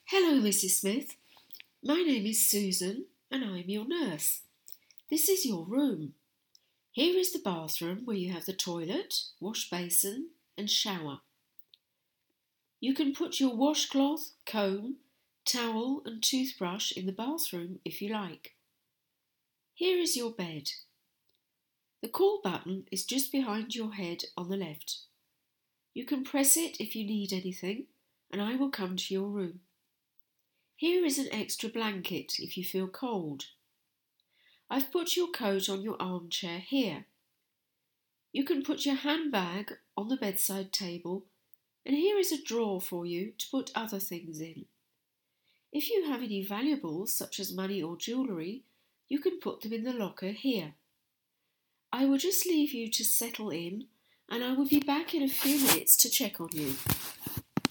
Hello, Mrs. Smith. My name is Susan and I'm your nurse. This is your room. Here is the bathroom where you have the toilet, wash basin and shower. You can put your washcloth, comb, towel and toothbrush in the bathroom if you like. Here is your bed. The call button is just behind your head on the left. You can press it if you need anything and I will come to your room. Here is an extra blanket if you feel cold. I've put your coat on your armchair here. You can put your handbag on the bedside table and here is a drawer for you to put other things in. If you have any valuables such as money or jewellery, you can put them in the locker here. I will just leave you to settle in and I will be back in a few minutes to check on you.